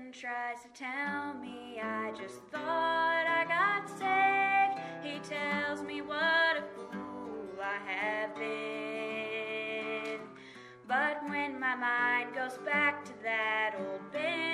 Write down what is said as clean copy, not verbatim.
reason tries to tell me I just thought I got saved. He tells me what a fool I have been. But when my mind goes back to that old band